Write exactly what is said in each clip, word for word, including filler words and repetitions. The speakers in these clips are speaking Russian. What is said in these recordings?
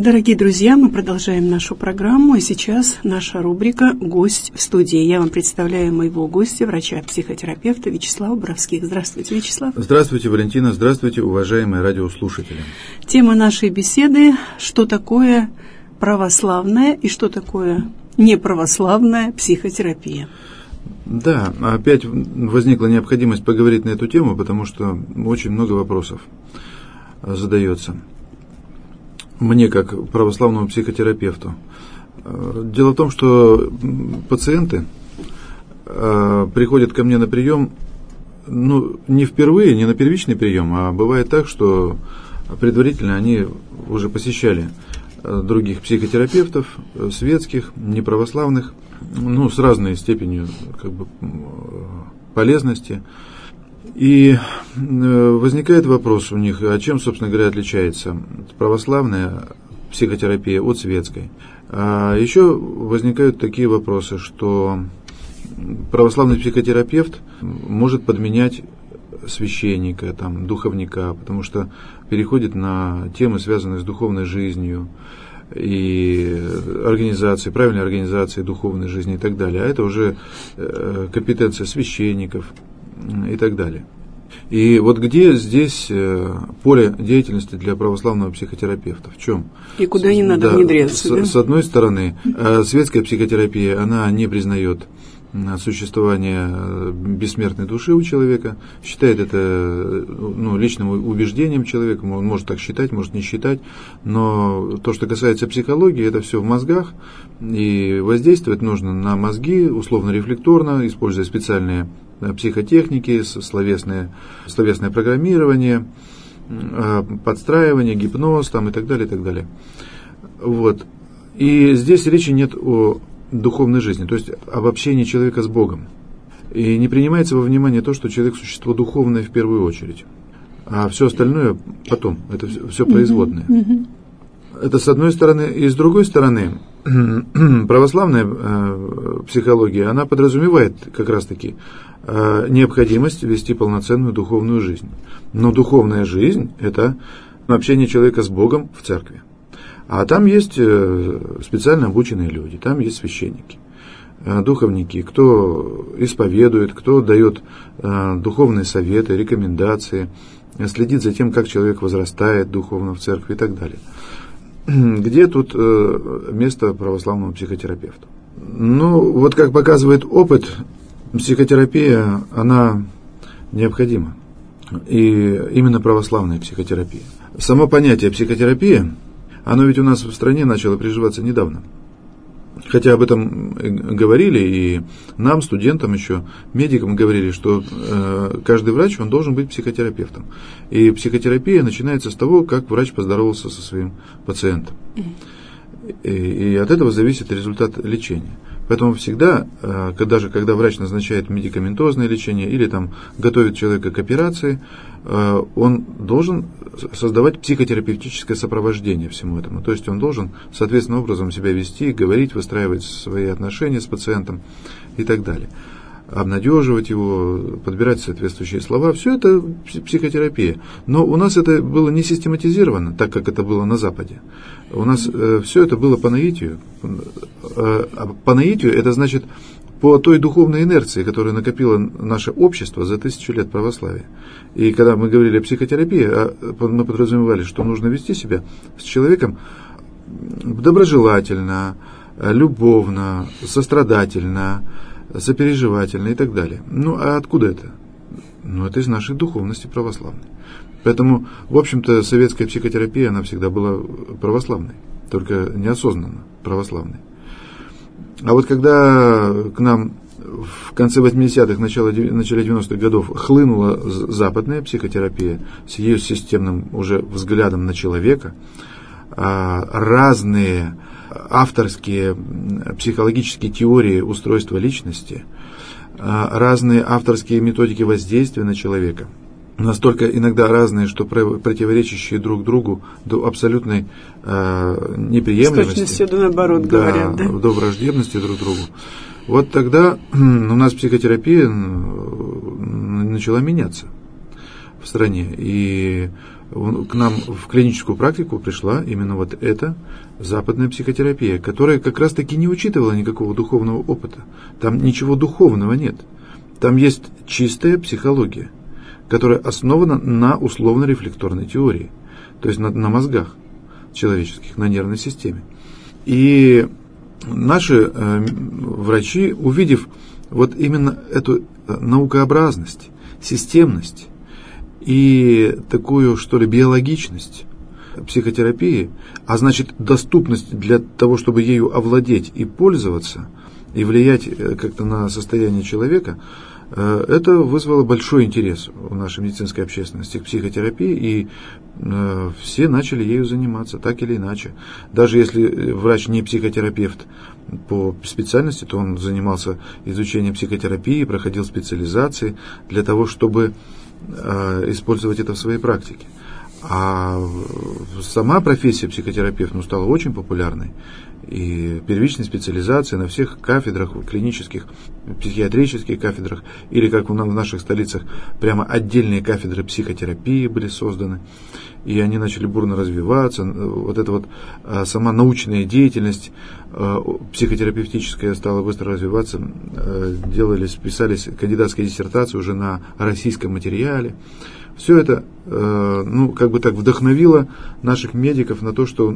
Дорогие друзья, мы продолжаем нашу программу, и сейчас наша рубрика «Гость в студии». Я вам представляю моего гостя, врача-психотерапевта Вячеслава Боровских. Здравствуйте, Вячеслав. Здравствуйте, Валентина. Здравствуйте, уважаемые радиослушатели. Тема нашей беседы – что такое православная и что такое неправославная психотерапия. Да, опять возникла необходимость поговорить на эту тему, потому что очень много вопросов задается мне, как православному психотерапевту. Дело в том, что пациенты приходят ко мне на прием, ну, не впервые, не на первичный прием, а бывает так, что предварительно они уже посещали других психотерапевтов, светских, неправославных, ну, с разной степенью, как бы, полезности. И возникает вопрос у них, а чем, собственно говоря, отличается православная психотерапия от светской. А еще возникают такие вопросы, что православный психотерапевт может подменять священника, там, духовника, потому что переходит на темы, связанные с духовной жизнью и организацией, правильной организацией духовной жизни и так далее. А это уже компетенция священников и так далее. И вот где здесь поле деятельности для православного психотерапевта? В чем? И куда не надо да, внедряться? С, да? с одной стороны, светская психотерапия, она не признает существование бессмертной души у человека, считает это, ну, личным убеждением человека, он может так считать, может не считать, но то, что касается психологии, это все в мозгах, и воздействовать нужно на мозги условно-рефлекторно, используя специальные психотехники, словесное, словесное программирование, подстраивание, гипноз там, и так далее, и так далее. Вот. И здесь речи нет о духовной жизни, то есть об общении человека с Богом. И не принимается во внимание то, что человек существо духовное в первую очередь, а все остальное потом, это все, все производное. Mm-hmm. Это с одной стороны. И с другой стороны, православная э, психология, она подразумевает как раз-таки э, необходимость вести полноценную духовную жизнь. Но духовная жизнь – это общение человека с Богом в церкви. А там есть специально обученные люди, там есть священники, духовники, кто исповедует, кто дает духовные советы, рекомендации, следит за тем, как человек возрастает духовно в церкви и так далее. Где тут место православному психотерапевту? Ну, вот как показывает опыт, психотерапия, она необходима. И именно православная психотерапия. Само понятие психотерапия, оно ведь у нас в стране начало приживаться недавно. Хотя об этом говорили и нам, студентам еще, медикам говорили, что э, каждый врач, он должен быть психотерапевтом. И психотерапия начинается с того, как врач поздоровался со своим пациентом. И, и от этого зависит результат лечения. Поэтому всегда, э, даже когда врач назначает медикаментозное лечение или там готовит человека к операции, э, он должен создавать психотерапевтическое сопровождение всему этому. То есть он должен соответственным образом себя вести, говорить, выстраивать свои отношения с пациентом и так далее. Обнадеживать его, подбирать соответствующие слова. Все это психотерапия. Но у нас это было не систематизировано, так как это было на Западе. У нас э, все это было по наитию. Э, по наитию это значит по той духовной инерции, которую накопило наше общество за тысячу лет православия. И когда мы говорили о психотерапии, мы подразумевали, что нужно вести себя с человеком доброжелательно, любовно, сострадательно, сопереживательно и так далее. Ну, а откуда это? Ну, это из нашей духовности православной. Поэтому, в общем-то, советская психотерапия, она всегда была православной, только неосознанно православной. А вот когда к нам в конце восьмидесятых, начале девяностых годов хлынула западная психотерапия с ее системным уже взглядом на человека, разные авторские психологические теории устройства личности, разные авторские методики воздействия на человека, настолько иногда разные, что противоречащие друг другу до абсолютной э, неприемлемости. С точностью до наоборот, да, говорят, да? До враждебности друг другу. Вот тогда у нас психотерапия начала меняться. в стране. И к нам в клиническую практику пришла именно вот эта западная психотерапия, которая как раз-таки не учитывала никакого духовного опыта. Там ничего духовного нет. Там есть чистая психология, которая основана на условно-рефлекторной теории, то есть на, на мозгах человеческих, на нервной системе. И наши э, врачи, увидев вот именно эту наукообразность, системность и такую, что ли, биологичность психотерапии, а значит, доступность для того, чтобы ею овладеть и пользоваться, и влиять как-то на состояние человека, это вызвало большой интерес у нашей медицинской общественности к психотерапии, и все начали ею заниматься, так или иначе. Даже если врач не психотерапевт по специальности, то он занимался изучением психотерапии, проходил специализации для того, чтобы использовать это в своей практике. А сама профессия психотерапевта ну, стала очень популярной. И первичной специализации на всех кафедрах, клинических, психиатрических кафедрах, или как в наших столицах, прямо отдельные кафедры психотерапии были созданы. И они начали бурно развиваться. Вот эта вот сама научная деятельность психотерапевтическая стала быстро развиваться. Делались, писались кандидатские диссертации уже на российском материале. Все это, ну, как бы так вдохновило наших медиков на то, что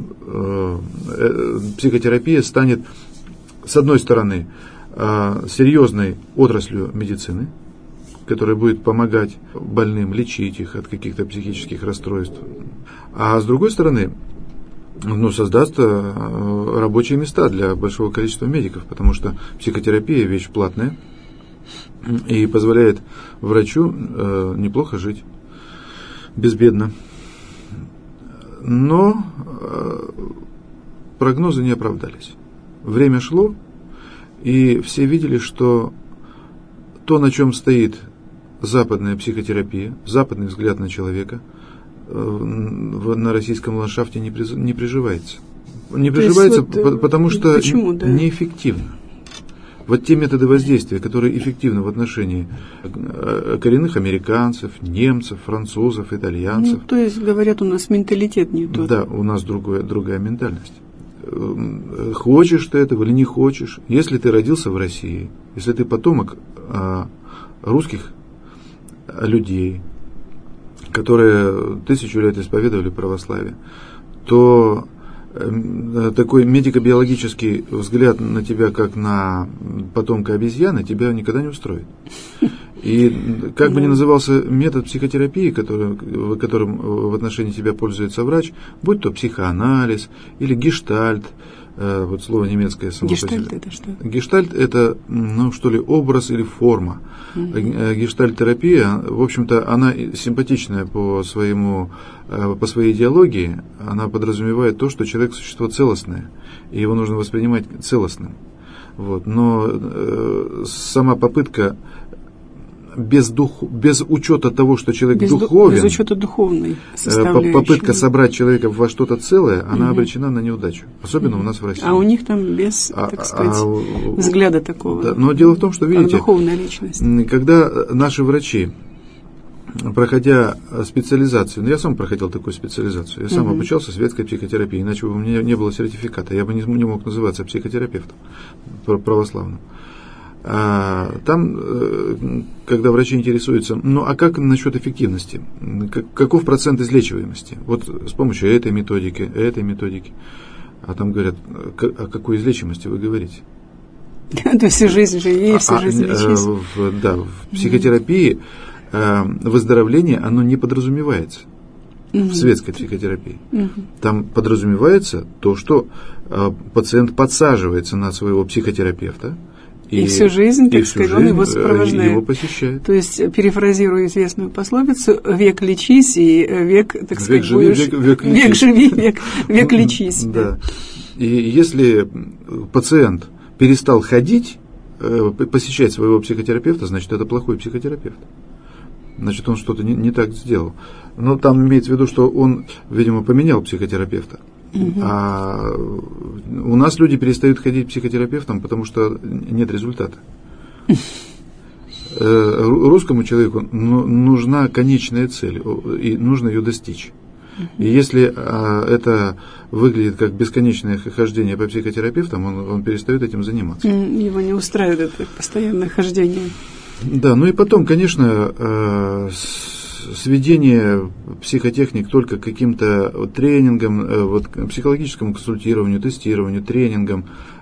психотерапия станет, с одной стороны, серьезной отраслью медицины, которая будет помогать больным, лечить их от каких-то психических расстройств, а с другой стороны, ну, создаст рабочие места для большого количества медиков, потому что психотерапия – вещь платная и позволяет врачу неплохо жить. Безбедно. Но э, прогнозы не оправдались. Время шло, и все видели, что то, на чем стоит западная психотерапия, западный взгляд на человека, э, в, на российском ландшафте не, приз, не приживается. Не приживается, вот, по, потому что почему, да? неэффективно. Вот те методы воздействия, которые эффективны в отношении коренных американцев, немцев, французов, итальянцев. Ну, то есть, говорят, у нас менталитет не тот. Да, у нас другое, другая ментальность. Хочешь ты этого или не хочешь, если ты родился в России, если ты потомок а, русских людей, которые тысячу лет исповедовали православие, то такой медико-биологический взгляд на тебя, как на потомка обезьяны, тебя никогда не устроит. И как бы ни назывался метод психотерапии, который, которым в отношении тебя пользуется врач, будь то психоанализ или гештальт, вот слово немецкое само по себе. Гештальт это что? Гештальт это, ну что ли, образ или форма. Mm-hmm. Гештальт-терапия, в общем-то, она симпатичная по своему, по своей идеологии. Она подразумевает то, что человек существо целостное, и его нужно воспринимать целостным. Вот. Но э, сама попытка без, дух, без учета того, что человек без духовен, без учета духовной составляющей, попытка собрать человека во что-то целое, она угу. обречена на неудачу, особенно угу. у нас в России. А у них там без, а, так сказать, а, взгляда такого. Да, но дело в том, что, видите, духовная личность. Когда наши врачи, проходя специализацию, ну я сам проходил такую специализацию, я сам угу. обучался светской психотерапии, иначе бы у меня не было сертификата, я бы не, не мог называться психотерапевтом православным. А там, когда врачи интересуются, ну а как насчет эффективности? Каков процент излечиваемости? Вот с помощью этой методики, этой методики. А там говорят, о какой излечимости вы говорите? Да, всю жизнь живи, всю жизнь лечись. Да, в психотерапии выздоровление, оно не подразумевается. В светской психотерапии. Там подразумевается то, что пациент подсаживается на своего психотерапевта, И, и всю жизнь, так и сказать, жизнь он его сопровождает. Его посещает. То есть, перефразируя известную пословицу, век лечись и век, так сказать, век живи, будешь... Век, век, век живи, век, век лечись. Да. И если пациент перестал ходить, посещать своего психотерапевта, значит, это плохой психотерапевт. Значит, он что-то не, не так сделал. Но там имеется в виду, что он, видимо, поменял психотерапевта. Угу. А у нас люди перестают ходить к психотерапевтам, потому что нет результата. русскому человеку нужна конечная цель, и нужно ее достичь. И если а, это выглядит как бесконечное хождение по психотерапевтам, он, он перестает этим заниматься. Его не устраивает это постоянное хождение. Да, ну и потом, конечно, э, сведение психотехник только к каким-то вот, тренингам, э, вот, психологическому консультированию, тестированию, тренингам,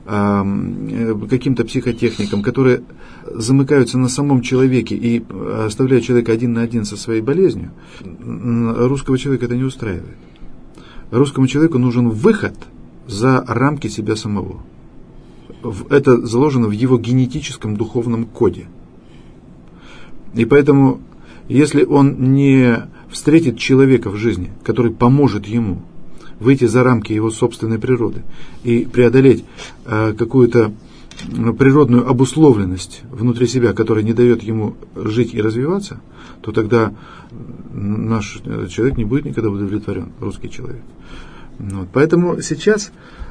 э, каким-то психотехникам, которые замыкаются на самом человеке и оставляют человека один на один со своей болезнью, русского человека это не устраивает. Русскому человеку нужен выход за рамки себя самого. Это заложено в его генетическом духовном коде. И поэтому, если он не встретит человека в жизни, который поможет ему выйти за рамки его собственной природы и преодолеть э, какую-то природную обусловленность внутри себя, которая не дает ему жить и развиваться, то тогда наш человек не будет никогда удовлетворен, русский человек. Вот. Поэтому сейчас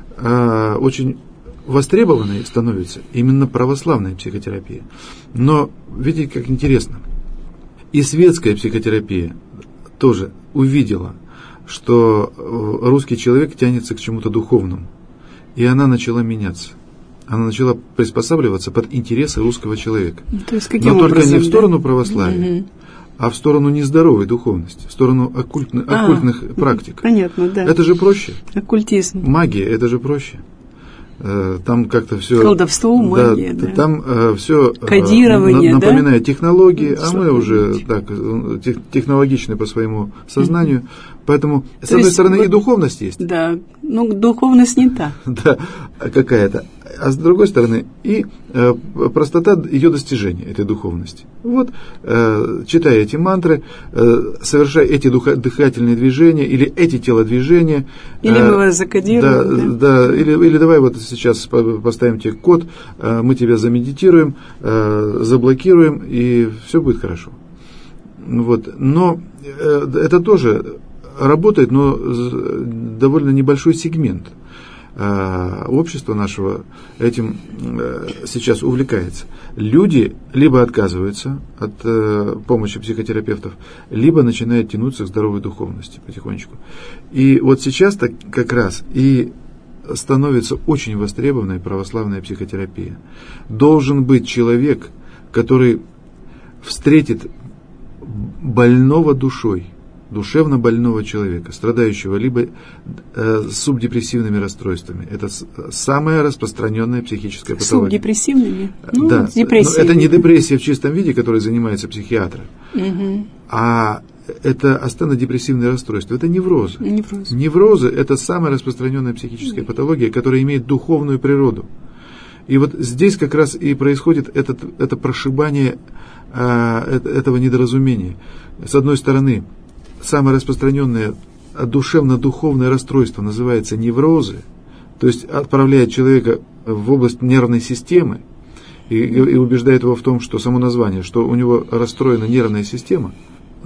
э, очень востребованной становится именно православная психотерапия. Но видите, как интересно. И светская психотерапия тоже увидела, что русский человек тянется к чему-то духовному. И она начала меняться. Она начала приспосабливаться под интересы русского человека. То есть каким Но образом, только не в сторону да? православия, угу. а в сторону нездоровой духовности, в сторону оккультных, а, оккультных практик. Понятно, да. Это же проще. Оккультизм. Магия, это же проще. Там как-то все... Колдовство, магия, да. да. Там э, все кодирование, на, напоминает да? технологии, а мы уже быть. так тех, технологичны по своему сознанию. Mm-hmm. Поэтому, То с одной есть, стороны, вот, и духовность есть. Да, ну, духовность не та. Да, какая-то. А с другой стороны, и э, простота ее достижения, этой духовности. Вот, э, читая эти мантры, э, совершая эти духа, дыхательные движения, или эти телодвижения. Или э, мы вас закодируем. Да, да. да или, или давай вот сейчас поставим тебе код, э, мы тебя замедитируем, э, заблокируем, и все будет хорошо. Вот. Но э, это тоже работает, но довольно небольшой сегмент общества нашего этим сейчас увлекается. Люди либо отказываются от помощи психотерапевтов, либо начинают тянуться к здоровой духовности потихонечку. И вот сейчас так как раз и становится очень востребованной православная психотерапия. Должен быть человек, который встретит больного душой, душевно больного человека, страдающего либо э, субдепрессивными расстройствами. Это с, самая распространенная психическая патология. Субдепрессивными? Ну, да. депрессия. Это не депрессия в чистом виде, которой занимаются психиатры, угу. а это астенодепрессивные расстройства. Это неврозы. Неврозы. Неврозы – это самая распространенная психическая патология, которая имеет духовную природу. И вот здесь как раз и происходит этот, это прошибание э, этого недоразумения. С одной стороны, самое распространенное душевно-духовное расстройство называется неврозы, то есть отправляет человека в область нервной системы и, и убеждает его в том, что само название, что у него расстроена нервная система,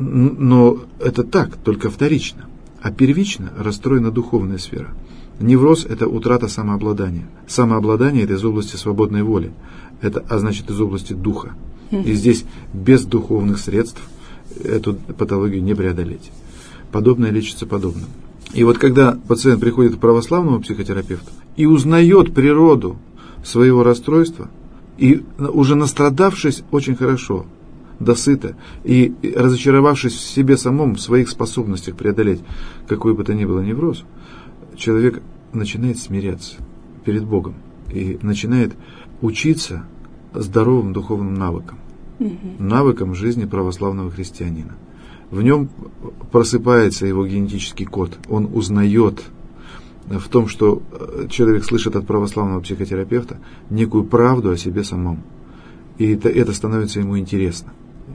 но это так, только вторично, а первично расстроена духовная сфера. Невроз – это утрата самообладания. Самообладание – это из области свободной воли, это, а значит из области духа. И здесь без духовных средств эту патологию не преодолеть. Подобное лечится подобным. И вот когда пациент приходит к православному психотерапевту и узнает природу своего расстройства, и уже настрадавшись очень хорошо, досыта, и разочаровавшись в себе самом, в своих способностях преодолеть какой бы то ни было невроз, человек начинает смиряться перед Богом и начинает учиться здоровым духовным навыкам. Навыкам жизни православного христианина. В нем просыпается его генетический код. Он узнает в том, что человек слышит от православного психотерапевта некую правду о себе самом. И это, это становится ему интересно.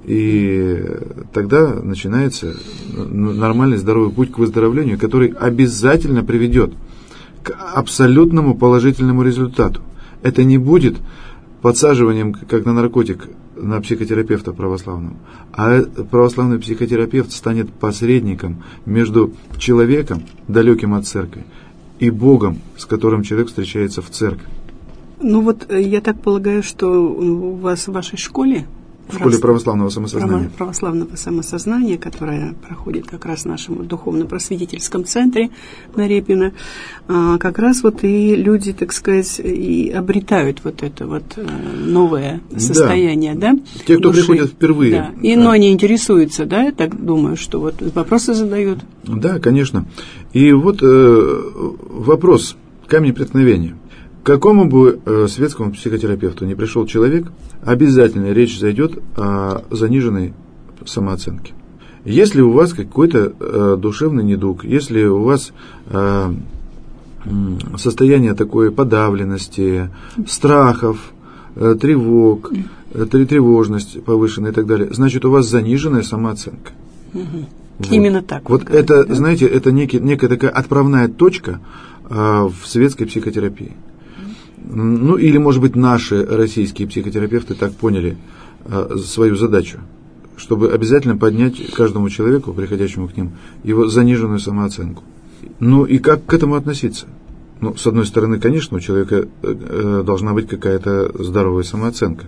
И тогда начинается нормальный здоровый путь к выздоровлению, который обязательно приведет к абсолютному положительному результату. Это не будет подсаживанием, как на наркотик, на психотерапевта православного. А православный психотерапевт станет посредником между человеком, далеким от церкви, и Богом, с которым человек встречается в церкви. Ну вот я так полагаю, что у вас в вашей школе В школе православного самосознания. Православного самосознания, которая проходит как раз в нашем духовно-просветительском центре на Репино, как раз вот и люди, так сказать, и обретают вот это вот новое состояние, да? да? Те, кто души. Приходят впервые. Да. И, но они интересуются, да, я так думаю, что вот вопросы задают. Да, конечно. И вот э, вопрос, камень преткновения. К какому бы э, светскому психотерапевту ни пришел человек, обязательно речь зайдет о заниженной самооценке. Если у вас какой-то э, душевный недуг, если у вас э, состояние такой подавленности, страхов, э, тревог, э, тревожность повышенная и так далее, значит, у вас заниженная самооценка. Угу. Вот. Именно так. Вот говорит, это, да? Знаете, это некий, некая такая отправная точка э, в светской психотерапии. Ну, или, может быть, наши российские психотерапевты так поняли э, свою задачу, чтобы обязательно поднять каждому человеку, приходящему к ним, его заниженную самооценку. Ну, и как к этому относиться? Ну, с одной стороны, конечно, у человека э, должна быть какая-то здоровая самооценка.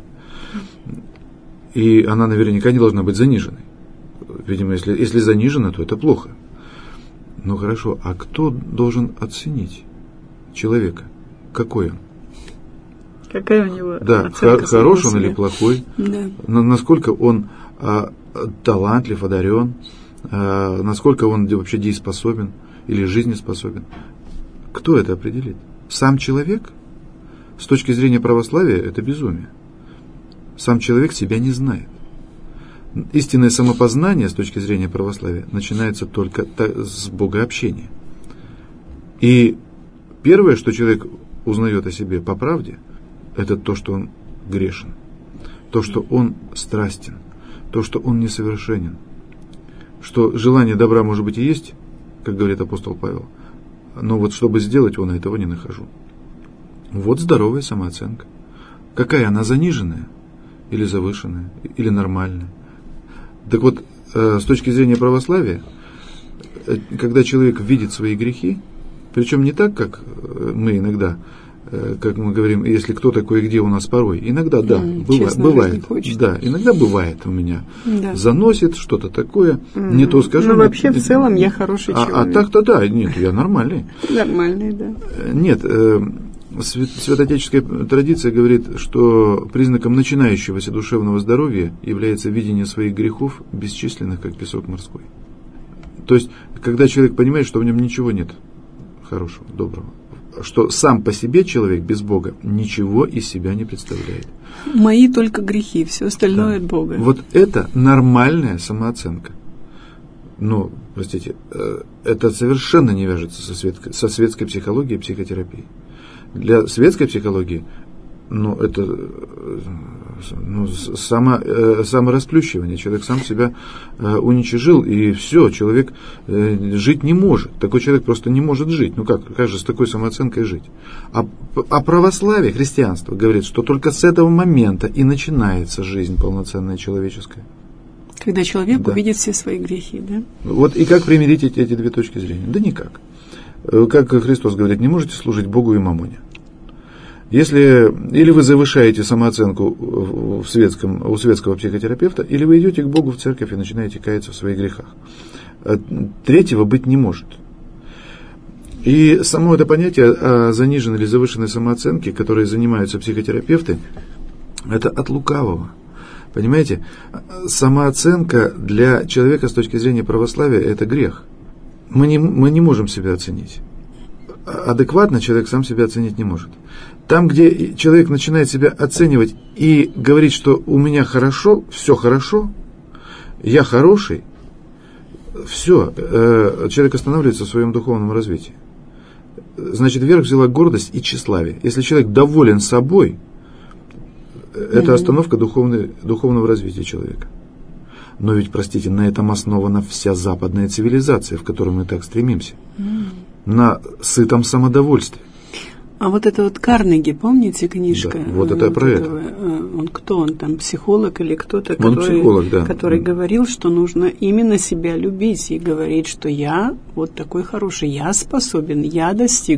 И она наверняка не должна быть заниженной. Видимо, если, если занижена, то это плохо. Ну, хорошо, а кто должен оценить человека? Какой он? Какая у него да, оценка? Хорош он или плохой? Да. Насколько он а, талантлив, одарен? А, насколько он вообще дееспособен или жизнеспособен? Кто это определит? Сам человек? С точки зрения православия это безумие. Сам человек себя не знает. Истинное самопознание с точки зрения православия начинается только с богообщения. И первое, что человек узнает о себе по правде, это то, что он грешен, то, что он страстен, то, что он несовершенен, что желание добра, может быть, и есть, как говорит апостол Павел, но вот чтобы сделать, он этого не нахожу. Вот здоровая самооценка. Какая она, заниженная или завышенная, или нормальная? Так вот, с точки зрения православия, когда человек видит свои грехи, причем не так, как мы иногда, как мы говорим, если кто такой и где у нас порой. Иногда, да, mm, бывает, бывает да, иногда бывает у меня. Да. Заносит что-то такое, mm. не то скажу. Ну, вообще, в целом, я хороший а, человек. А так-то да, нет, я нормальный. Нормальный, да. Нет, святоотеческая традиция говорит, что признаком начинающегося душевного здоровья является видение своих грехов, бесчисленных, как песок морской. То есть, когда человек понимает, что в нем ничего нет хорошего, доброго, что сам по себе человек без Бога ничего из себя не представляет. Мои только грехи, все остальное да. от Бога. Вот это нормальная самооценка. Но, простите, это совершенно не вяжется со светской, со светской психологией и психотерапией. Для светской психологии, ну, это ну, само, э, саморасплющивание. Человек сам себя э, уничижил, и все, человек э, жить не может. Такой человек просто не может жить. Ну как, как же с такой самооценкой жить? А, а православие, христианство говорит, что только с этого момента и начинается жизнь полноценная человеческая. Когда человек да. увидит все свои грехи, да? Вот и как примирить эти, эти две точки зрения? Да никак. Как Христос говорит, не можете служить Богу и мамоне. Если или вы завышаете самооценку в светском, у светского психотерапевта, или вы идете к Богу в церковь и начинаете каяться в своих грехах. Третьего быть не может. И само это понятие о заниженной или завышенной самооценке, которой занимаются психотерапевты, это от лукавого. Понимаете, самооценка для человека с точки зрения православия – это грех. Мы не, мы не можем себя оценить. Адекватно человек сам себя оценить не может. Там, где человек начинает себя оценивать и говорит, что у меня хорошо, все хорошо, я хороший, все, э, человек останавливается в своем духовном развитии. Значит, вверх взяла гордость и тщеславие. Если человек доволен собой, это остановка духовной, духовного развития человека. Но ведь, простите, на этом основана вся западная цивилизация, в которую мы так стремимся. Mm. На сытом самодовольстве. А вот это вот Карнеги, помните, книжка? Да, вот это вот про этого, это. Он кто он там, психолог или кто-то, он который, психолог, да. который говорил, что нужно именно себя любить и говорить, что я вот такой хороший, я способен, я достигну.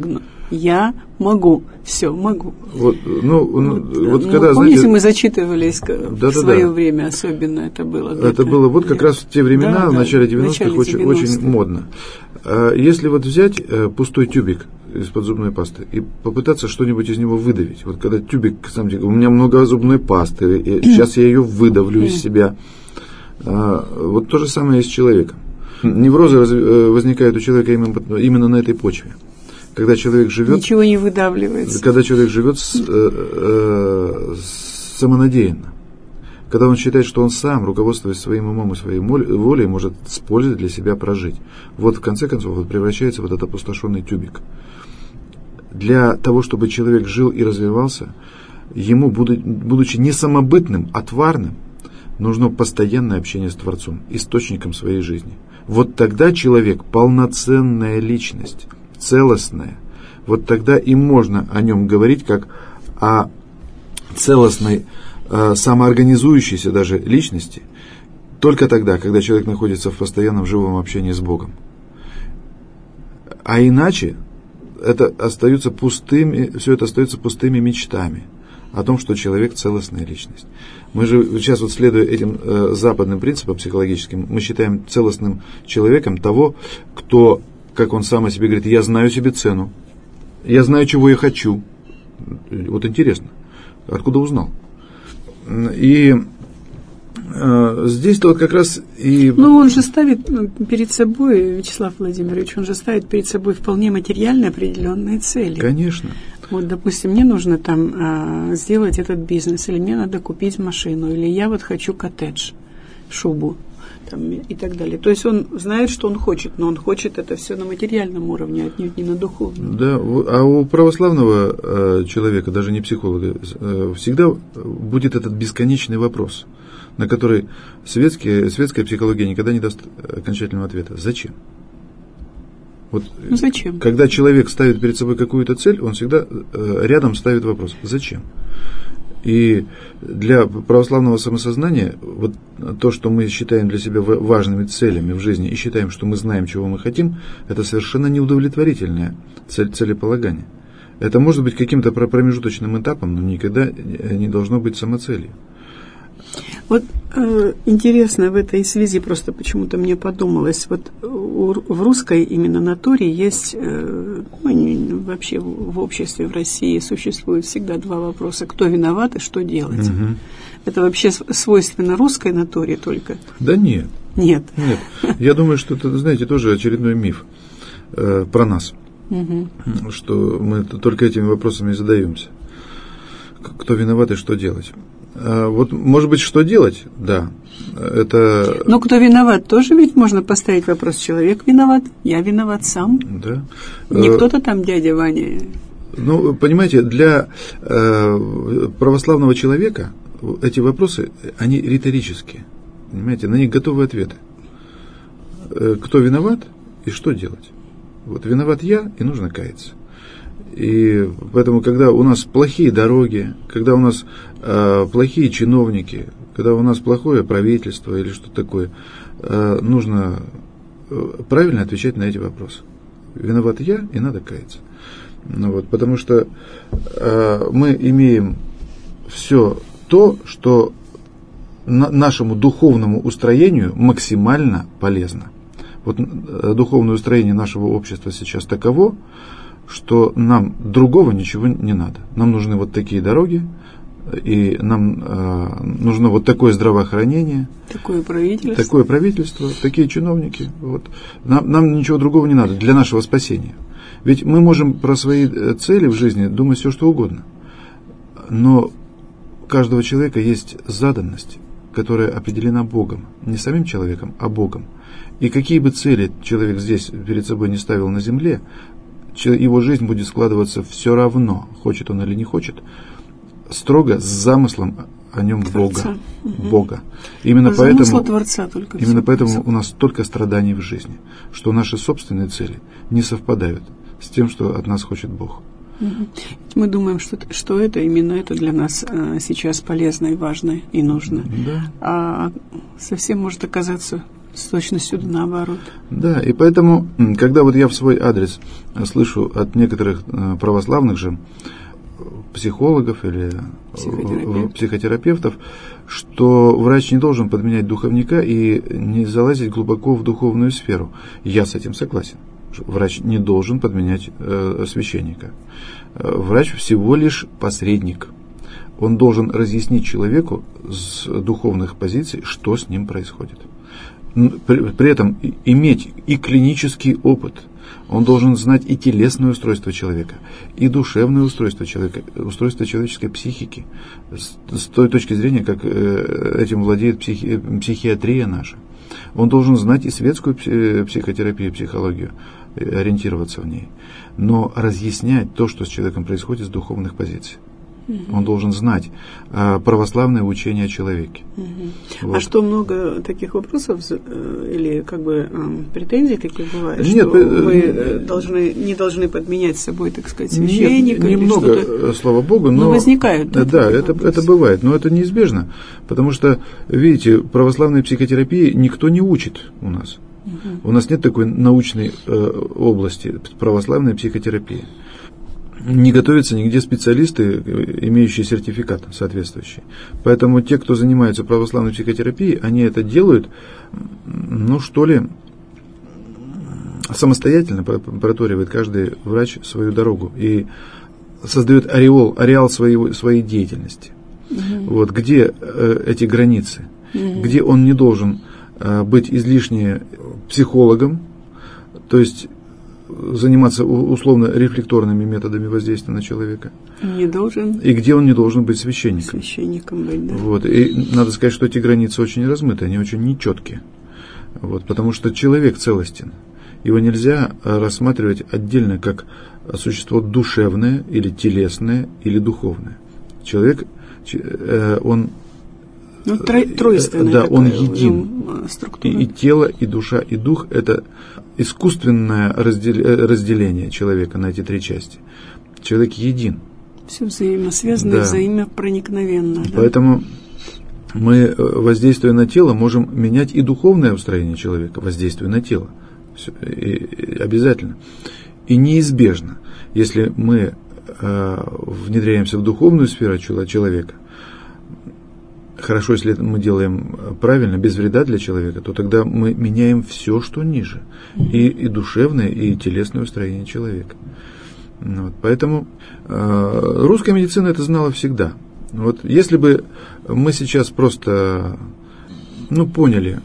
Я могу, все, могу. Вот, ну, ну, вот ну, когда, помните, знаете, мы зачитывались да, в да, свое да. время, особенно это было. Это было вот как раз в те времена, да, в начале девяностых, очень, очень модно. Если вот взять пустой тюбик из-под зубной пасты и попытаться что-нибудь из него выдавить. Вот когда тюбик, сам у меня много зубной пасты, и сейчас я ее выдавлю из себя. Вот то же самое и с человеком. Неврозы возникают у человека именно на этой почве. Когда человек живет... Ничего не выдавливается. Когда человек живет с, э, э, самонадеянно. Когда он считает, что он сам, руководствуясь своим умом и своей волей, может с пользой для себя прожить. Вот в конце концов вот превращается вот этот опустошенный тюбик. Для того, чтобы человек жил и развивался, ему, будучи не самобытным, а тварным, нужно постоянное общение с Творцом, источником своей жизни. Вот тогда человек полноценная личность, целостная. Вот тогда и можно о нем говорить как о целостной, э, самоорганизующейся даже личности, только тогда, когда человек находится в постоянном живом общении с Богом. А иначе это остаются пустыми, все это остается пустыми мечтами о том, что человек целостная личность. Мы же сейчас, вот следуя этим э, западным принципам психологическим, мы считаем целостным человеком того, кто, как он сам о себе говорит, я знаю себе цену, я знаю, чего я хочу. Вот интересно, откуда узнал? И э, здесь-то вот как раз и... Ну, он же ставит перед собой, Вячеслав Владимирович, он же ставит перед собой вполне материально определенные цели. Конечно. Вот, допустим, мне нужно там а, сделать этот бизнес, или мне надо купить машину, или я вот хочу коттедж, шубу там, и так далее. То есть он знает, что он хочет, но он хочет это все на материальном уровне, отнюдь не на духовном. Да, а у православного э, человека, даже не психолога, э, всегда будет этот бесконечный вопрос, на который светские, светская психология никогда не даст окончательного ответа. Зачем? Вот, ну, зачем? Когда человек ставит перед собой какую-то цель, он всегда э, рядом ставит вопрос «Зачем?». И для православного самосознания вот то, что мы считаем для себя важными целями в жизни и считаем, что мы знаем, чего мы хотим, это совершенно неудовлетворительное цель, целеполагание. Это может быть каким-то промежуточным этапом, но никогда не должно быть самоцелью. Вот э, интересно в этой связи, просто почему-то мне подумалось, вот у, в русской именно натуре есть, э, ну, не, вообще в, в обществе в России существует всегда два вопроса: кто виноват и что делать. Угу. Это вообще свойственно русской натуре только? Да нет. Нет. Нет. Я думаю, что это, знаете, тоже очередной миф э, про нас, угу. Что мы только этими вопросами и задаемся. Кто виноват и что делать? Вот, может быть, что делать? Да. Это... Но кто виноват, тоже ведь можно поставить вопрос. Человек виноват, я виноват сам. Да. Не кто-то там дядя Ваня. Ну, понимаете, для э, православного человека эти вопросы, они риторические. Понимаете, на них готовы ответы. Кто виноват и что делать? Вот виноват я, и нужно каяться. И поэтому, когда у нас плохие дороги, когда у нас э, плохие чиновники, когда у нас плохое правительство или что-то такое, э, нужно правильно отвечать на эти вопросы. Виноват я, и надо каяться. Ну, вот, потому что э, мы имеем все то, что на, нашему духовному устроению максимально полезно. Вот э, духовное устроение нашего общества сейчас таково, что нам другого ничего не надо. Нам нужны вот такие дороги, и нам э, нужно вот такое здравоохранение. Такое правительство. Такое правительство, такие чиновники. Вот. Нам, нам ничего другого не надо для нашего спасения. Ведь мы можем про свои цели в жизни думать все, что угодно. Но у каждого человека есть заданность, которая определена Богом. Не самим человеком, а Богом. И какие бы цели человек здесь перед собой не ставил на земле, его жизнь будет складываться все равно, хочет он или не хочет, строго с замыслом о нем Бога. Угу. Бога. Именно поэтому, Творца только именно поэтому у нас столько страданий в жизни, что наши собственные цели не совпадают с тем, что от нас хочет Бог. Угу. Мы думаем, что, что это именно это для нас а, сейчас полезно и важно и нужно. Да. А совсем может оказаться С точностью да наоборот. Да, и поэтому, когда вот я в свой адрес слышу от некоторых православных же психологов или Психотерапевт. психотерапевтов, что врач не должен подменять духовника и не залазить глубоко в духовную сферу. Я с этим согласен. Врач не должен подменять э, священника. Врач всего лишь посредник. Он должен разъяснить человеку с духовных позиций, что с ним происходит. При, при этом иметь и клинический опыт. Он должен знать и телесное устройство человека, и душевное устройство человека, устройство человеческой психики, с, с той точки зрения, как э, этим владеет психи, психиатрия наша. Он должен знать и светскую психотерапию, психологию, ориентироваться в ней, но разъяснять то, что с человеком происходит с духовных позиций. Он должен знать а, православное учение о человеке. Угу. Вот. А что, много таких вопросов э, или как бы э, претензий таких бывает? Нет, что э, вы э, должны, не должны подменять с собой, так сказать, священника? Нет, немного, слава Богу, но, но возникают. Да, да это, это бывает, но это неизбежно, потому что, видите, православной психотерапии никто не учит у нас. Угу. У нас нет такой научной э, области православной психотерапии. Не готовятся нигде специалисты, имеющие сертификат соответствующий. Поэтому те, кто занимается православной психотерапией, они это делают, ну что ли, самостоятельно проторивает каждый врач свою дорогу и создает ореол, ареал своей, своей деятельности. Угу. Вот, где э, эти границы, угу. где он не должен э, быть излишне психологом, то есть заниматься условно рефлекторными методами воздействия на человека. Не должен. И где он не должен быть священником. Священником быть, да. Вот. И надо сказать, что эти границы очень размыты, они очень нечеткие. Вот. Потому что человек целостен. Его нельзя рассматривать отдельно как существо душевное, или телесное, или духовное. Человек, он... Ну, тройственная да, такая, он един. Структура. И, и тело, и душа, и дух – это искусственное разделение человека на эти три части. Человек един. Все взаимосвязано, да. Взаимопроникновенно. Да? Поэтому мы, воздействуя на тело, можем менять и духовное устроение человека, воздействуя на тело. Все, и, и обязательно. И неизбежно, если мы э, внедряемся в духовную сферу человека, хорошо, если мы делаем правильно, без вреда для человека, то тогда мы меняем все, что ниже. И, и душевное, и телесное устроение человека. Вот, поэтому э, русская медицина это знала всегда. Вот, если бы мы сейчас просто ну, поняли,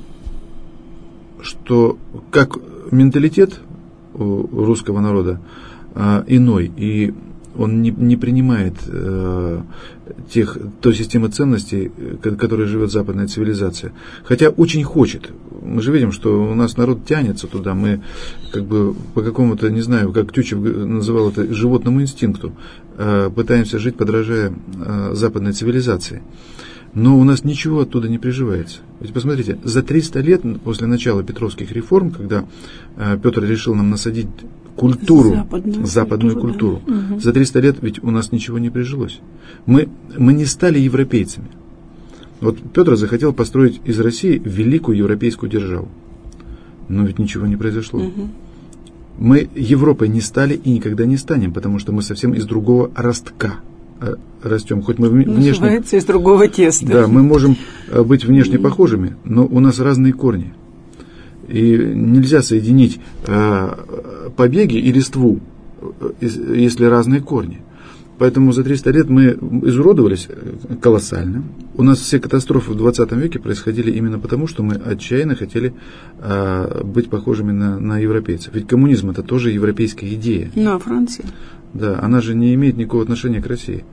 что как менталитет у русского народа э, иной, и он не, не принимает э, тех, той системы ценностей, которой живет западная цивилизация. Хотя очень хочет. Мы же видим, что у нас народ тянется туда. Мы как бы по какому-то, не знаю, как Тютчев называл это, животному инстинкту, э, пытаемся жить, подражая э, западной цивилизации. Но у нас ничего оттуда не приживается. Ведь посмотрите, за триста лет после начала Петровских реформ, когда э, Петр решил нам насадить культуру, западную, западную культуру, культуру. Да. Угу. За триста лет ведь у нас ничего не прижилось. Мы, мы не стали европейцами. Вот Петр захотел построить из России великую европейскую державу. Но ведь ничего не произошло. Угу. Мы Европой не стали и никогда не станем, потому что мы совсем из другого ростка растем. Хоть мы внешне... Называется из другого теста. Да, мы можем быть внешне похожими, но у нас разные корни. И нельзя соединить э, побеги и листву, если разные корни. Поэтому за триста лет мы изуродовались колоссально. У нас все катастрофы в двадцатом веке происходили именно потому, что мы отчаянно хотели э, быть похожими на, на европейцев. Ведь коммунизм это тоже европейская идея. Ну, а Франция? Да, она же не имеет никакого отношения к России.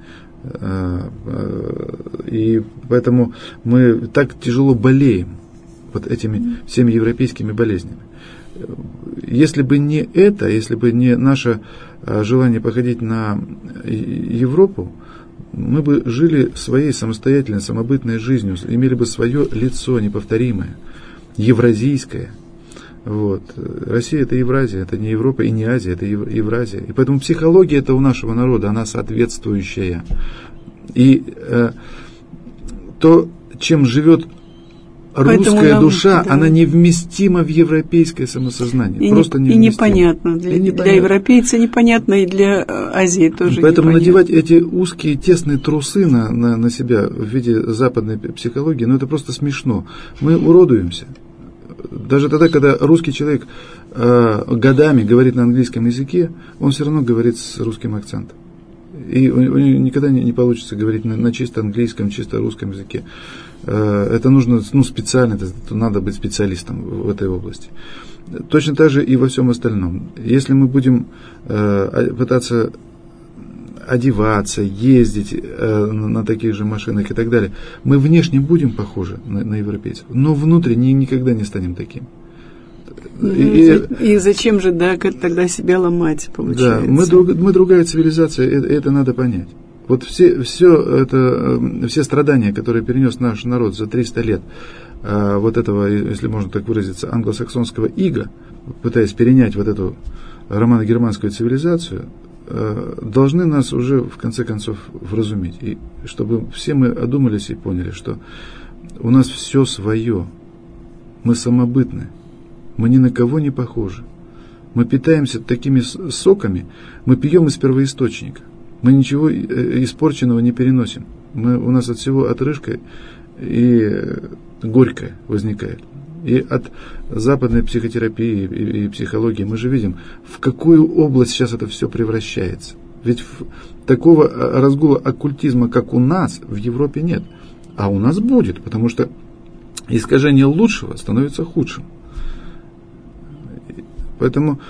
И поэтому мы так тяжело болеем вот этими всеми европейскими болезнями. Если бы не это, если бы не наше желание походить на Европу, мы бы жили своей самостоятельной, самобытной жизнью, имели бы свое лицо неповторимое, евразийское. Вот. Россия это Евразия, это не Европа и не Азия, это Евразия. И поэтому психология это у нашего народа, она соответствующая. И э, то, чем живет русская нам, душа, да. она невместима в европейское самосознание. И, просто не, и непонятно. Для, и непонятно. Для европейца непонятно, и для Азии тоже Поэтому непонятно. Надевать эти узкие, тесные трусы на, на, на себя в виде западной психологии, ну это просто смешно. Мы уродуемся. Даже тогда, когда русский человек э, годами говорит на английском языке, он все равно говорит с русским акцентом. И у, у него никогда не, не получится говорить на, на чисто английском, чисто русском языке. Это нужно, ну, специально, это, это надо быть специалистом в этой области. Точно так же и во всем остальном. Если мы будем э, пытаться одеваться, ездить э, на таких же машинах и так далее, мы внешне будем похожи на, на европейцев, но внутренне никогда не станем таким. И, и, и зачем же, да, тогда себя ломать, получается? Да, мы, друг, мы другая цивилизация, это, это надо понять. Вот все, все, это, все страдания, которые перенес наш народ за триста лет, вот этого, если можно так выразиться, англосаксонского ига, пытаясь перенять вот эту романо-германскую цивилизацию, должны нас уже в конце концов вразумить. И чтобы все мы одумались и поняли, что у нас все свое, мы самобытны, мы ни на кого не похожи. Мы питаемся такими соками, мы пьем из первоисточника. Мы ничего испорченного не переносим. Мы, у нас от всего отрыжка и горькое возникает. И от западной психотерапии и, и психологии мы же видим, в какую область сейчас это все превращается. Ведь в, такого разгула оккультизма, как у нас, в Европе нет. А у нас будет, потому что искажение лучшего становится худшим. Поэтому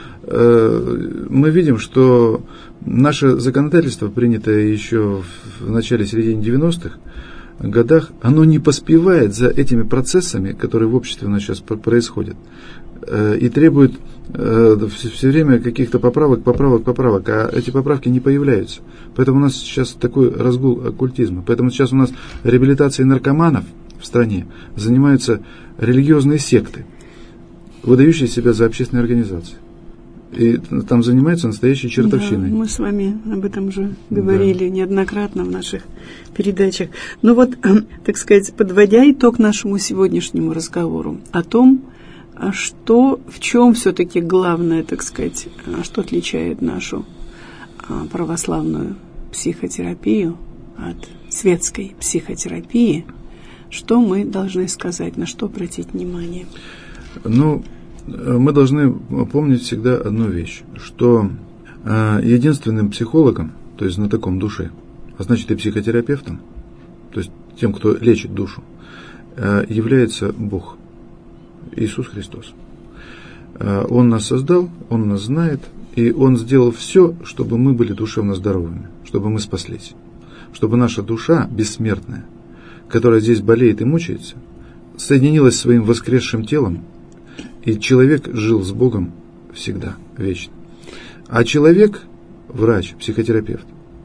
э, мы видим, что наше законодательство, принятое еще в начале-середине девяностых годах, оно не поспевает за этими процессами, которые в обществе у нас сейчас происходят, э, и требует э, все, все время каких-то поправок, поправок, поправок, а эти поправки не появляются. Поэтому у нас сейчас такой разгул оккультизма. Поэтому сейчас у нас реабилитацией наркоманов в стране занимаются религиозные секты, выдающие себя за общественные организации. И там занимаются настоящей чертовщиной. Да, мы с вами об этом же говорили да. неоднократно в наших передачах. Ну вот, так сказать, подводя итог нашему сегодняшнему разговору о том, что, в чем все-таки главное, так сказать, что отличает нашу православную психотерапию от светской психотерапии, что мы должны сказать, на что обратить внимание? Ну, мы должны помнить всегда одну вещь, что э, единственным психологом, то есть знатоком души, а значит и психотерапевтом, то есть тем, кто лечит душу, э, является Бог, Иисус Христос. Э, Он нас создал, Он нас знает, и Он сделал все, чтобы мы были душевно здоровыми, чтобы мы спаслись, чтобы наша душа бессмертная, которая здесь болеет и мучается, соединилась с своим воскресшим телом, и человек жил с Богом всегда, вечно. А человек, врач, психотерапевт,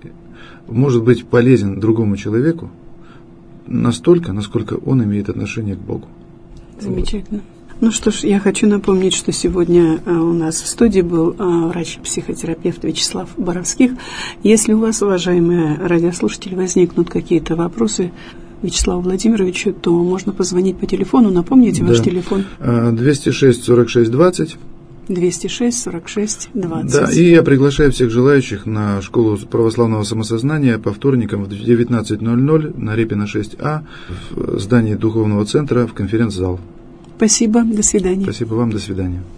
может быть полезен другому человеку настолько, насколько он имеет отношение к Богу. Замечательно. Вот. Ну что ж, я хочу напомнить, что сегодня у нас в студии был врач-психотерапевт Вячеслав Боровских. Если у вас, уважаемые радиослушатели, возникнут какие-то вопросы Вячеславу Владимировичу, то можно позвонить по телефону. Напомните да. ваш телефон. двести шесть сорок шесть двадцать. двести шесть сорок шесть двадцать. Да, и я приглашаю всех желающих на школу православного самосознания по вторникам в девятнадцать ноль ноль на Репина шесть А в здании Духовного центра в конференц-зал. Спасибо, до свидания. Спасибо вам, до свидания.